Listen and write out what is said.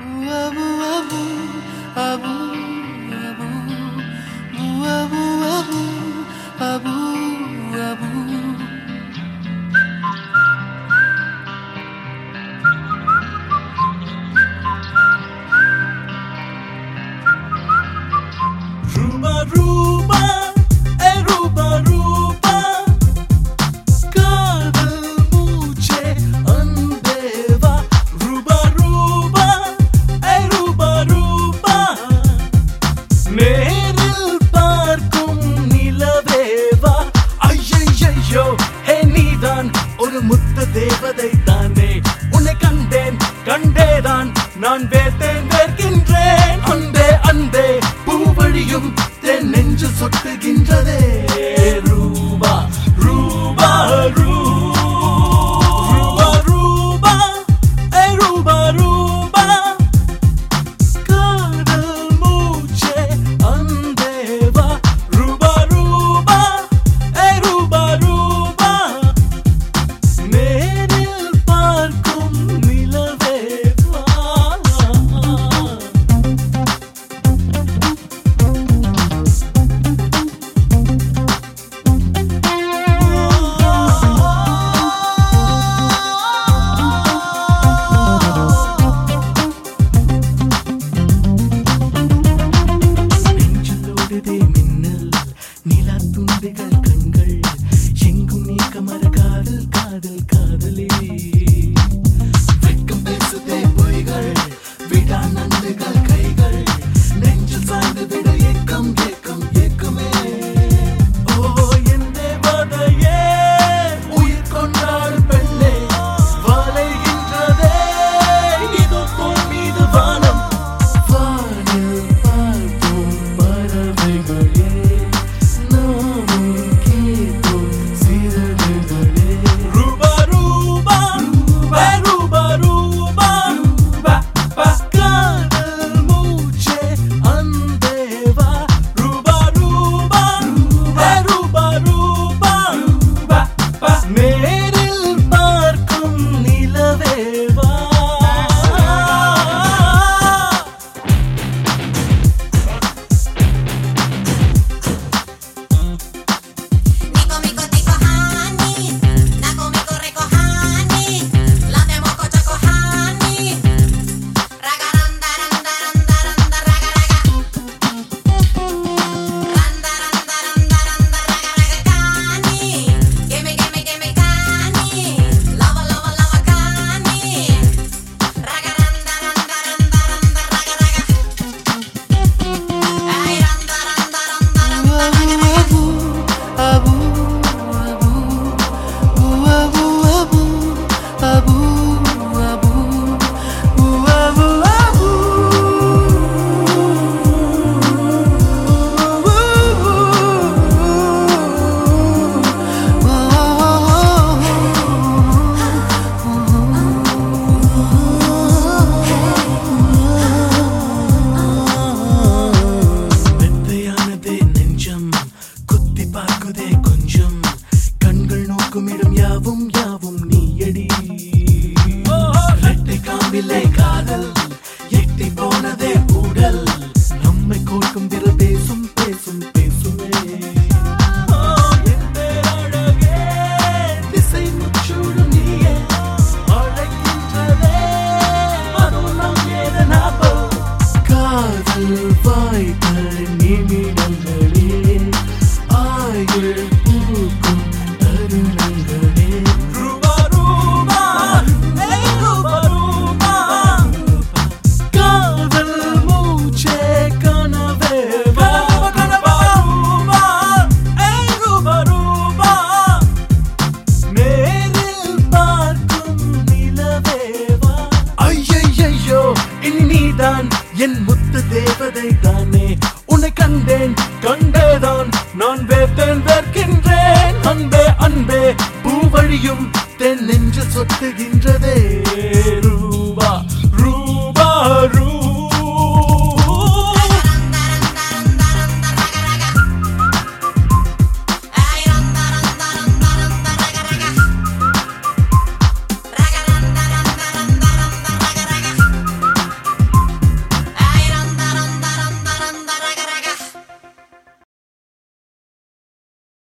தேவதை தானே உன்னை கண்டேன் கண்டேதான் நான் வேத்தேன் வேர்க்கின்றேன் அன்பே அன்பே பூவழியும் தென் நெஞ்சு சொட்டுகின்றதே ரூபா ரூபா ரூபா ரூபா ஏ ரூபா ரூபா காதல் மூச்சே அன்பேவா ரூபா ரூபா ஏ ரூபா ரூபா கண்கள் எங்கும் நீ கமர காதல் காதல் காதலே வெட்கம் பேசுதே பொய்கள் விடா நண்டுகள் கைகள் நெஞ்சில் சாய்ந்து விட ஏக்கம் ஏக்கம் ஏக்கமே ஓ என் தேவதையே உயிர் கொண்டாடு பெண்ணே வளைகின்றதே இது போல் மீது வானம் வானில் பார்ப்போம் பறவைகளே யாவும் யாவும் நீயடி ரெட்டை காம்பிலே காதல் எட்டி போனதே ஊடல் நம்மை கோர்க்கும் விரல் பேசும் பேசும் பேசுமே திசை முச்சூடும் நீயே அழைக்கின்றதே மறுநாள் ஏத நாபல் காதல் வாய்கள் நிமிடங்களே ஆயுள் பூக்கும் என் முத்து தேவதை தானே உன்னை கண்டேன் கண்டேதான் நான் வேத்தேன் வேர்க்கின்றேன் அன்பே அன்பே பூவழியும் தென் நெஞ்சு சொட்டுகின்ற